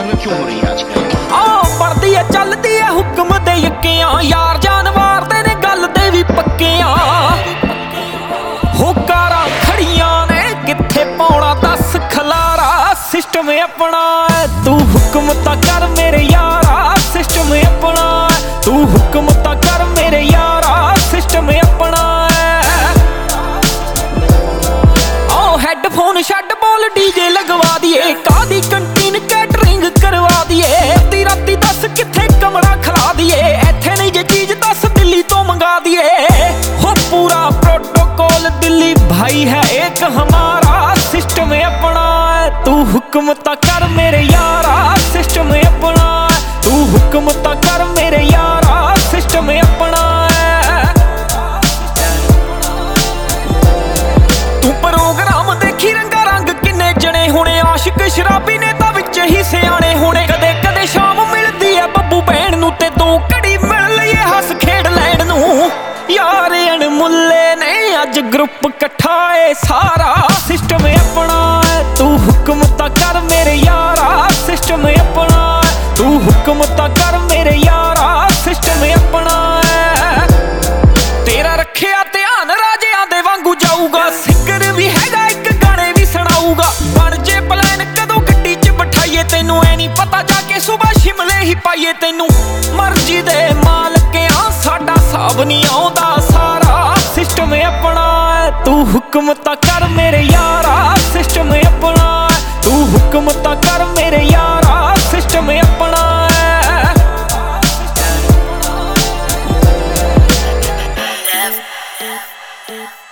में क्यों हो रही है आजकल? पढ़दी है चलदी है हुक्म दे यक्कियां यार जान मारदे ने गल दे भी पक्कियां हो कारां खड़ियां ने कित्थे पाउणा दस खलारा सिस्टम अपना तू हुक्म तां कर मेरे यारा सिस्टम अपना तू हुक्म तां कर मेरे यारा सिस्टम अपना हेडफोन छड्ड बोल डीजे लगवा दिए कादी कंटीन कैटरिंग करवा दिए अद्धी राती दस कित्थे कमरा खिला दिए इत्थे नहीं जे चीज दस दिल्ली तो मंगा दिए हो पूरा प्रोटोकॉल दिल्ली भाई है एक हमारा सिस्टम अपना तू हुक्म ता कर मेरे यारा सिस्टम अपना तू हुक्म ता कर मेरे यारा सिस्टम अपना तू प्रोग्राम देखी रंगा रंग किन्ने जने होने आशिक शराबी ने तां विच ही सियाणे होने कदे कदे शाम मिलदी है बब्बू भैन नूं ते दो घड़ी मिल लईए हस खेड लैण नूं यार अणमुल्ले ने अज ग्रुप कट्ठा है सारा सिस्टम अपना तू हुक्म ता कर मेरे यारा सिस्टम अपना तू हुक्म ता कर मेरे यारा सिस्टम अपना तेरा रखिया ध्यान राजियां दे वांगू जाऊगा सिंगर भी हैगा एक गाने भी सुनाऊगा बन जे प्लान कदों गड्डी च बिठाइए तेनू ऐ नहीं पता जाके सुबह शिमले ही पाइए तेनू मर्जी दे मालकियां साडा साब नहीं आउंदा सारा सिस्टम अपना तू हुक्म ता कर मेरे यारा सिस्टम अपना तू हुक्म ता कर मेरे यारा सिस्टम अपना Yeah.